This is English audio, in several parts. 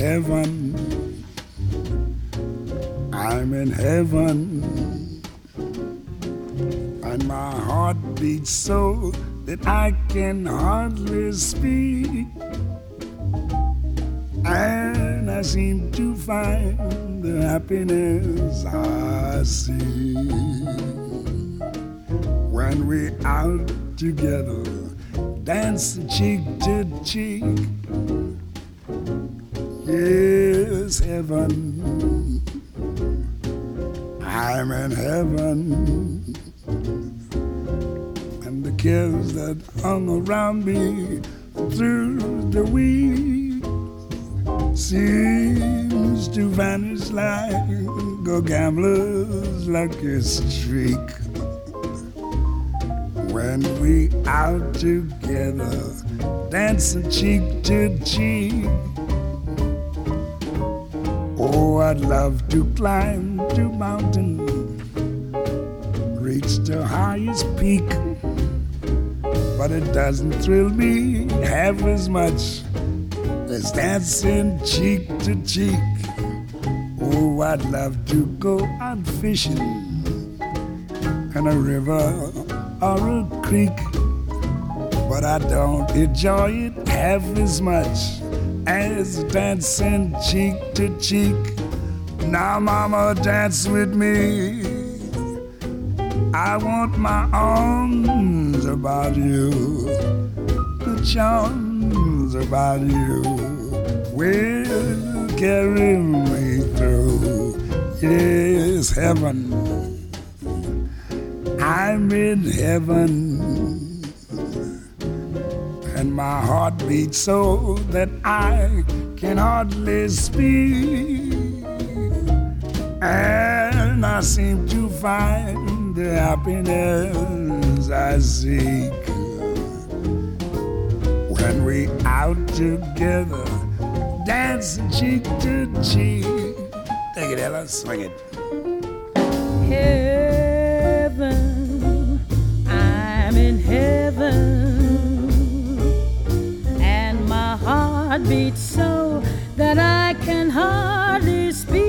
heaven. I'm in heaven. And my heart beats so that I can hardly speak. And I seem to find the happiness I see when we're out together, dancing cheek to cheek. Yes, heaven, I'm in heaven. And the cares that hung around me through the week seems to vanish like a gambler's lucky streak. When we out together, dancing cheek to cheek. Oh, I'd love to climb the mountain, reach the highest peak, but it doesn't thrill me half as much as dancing cheek to cheek. Oh, I'd love to go out fishing in a river or a creek, but I don't enjoy it half as much as dancing cheek to cheek. Now, mama, dance with me. I want my arms about you, the charms about you will carry me through. Yes, heaven, I'm in heaven. And my heart beats so that I can hardly speak. And I seem to find the happiness I seek when we out together, dancing cheek to cheek. Take it, Ella, swing it. Heaven, I'm in heaven. My heart beats so that I can hardly speak,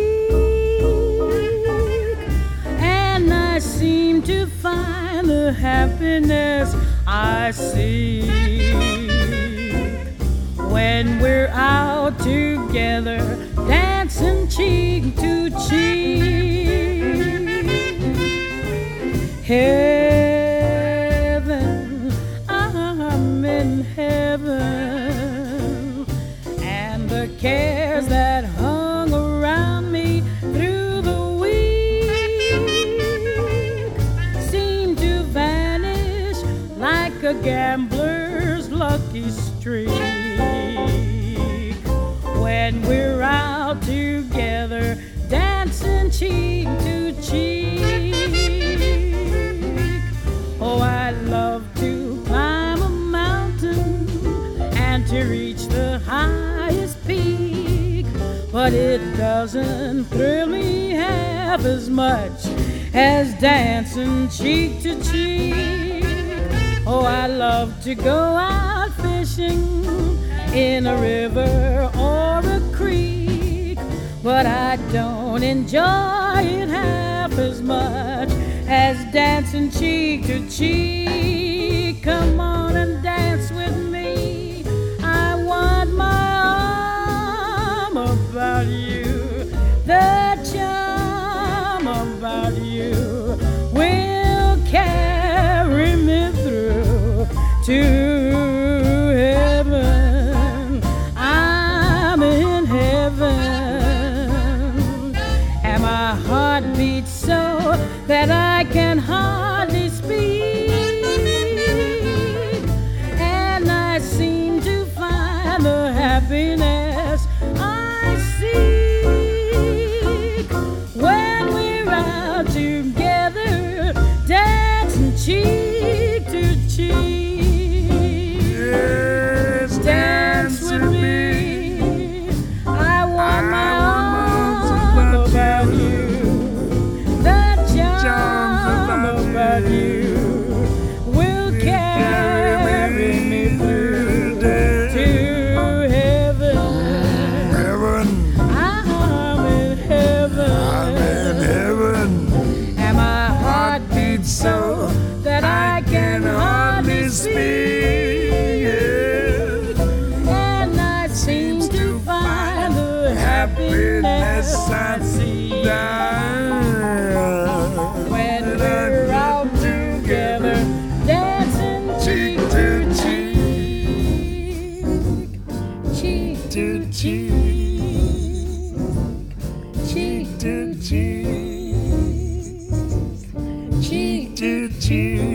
and I seem to find the happiness I seek when we're out together, dancing cheek to cheek. Heaven, I'm in heaven. The cares that hung around me through the week seem to vanish like a gambler's lucky streak when we're out together, dancing cheek to cheek. Oh, I'd love to climb a mountain and to reach the highest peak, but it doesn't thrill me half as much as dancing cheek to cheek. Oh, I love to go out fishing in a river or a creek, but I don't enjoy it half as much as dancing cheek to cheek. Come on and dance with me. I want my arm about you. The charm about you will carry me through to heaven. I'm in heaven, and my heart beats so that I can hardly speak, and I seem to find the happiness I seek when we're out together, dancing cheek to cheek. Yes, dance with me. I want my arms about you. The charm about you will carry me through to heaven. Heaven. so that I can hardly speak. And I seem to find the happiness I see when we're out together, dancing cheek to cheek, cheek to cheek, cheek to cheek, cheek to cheek.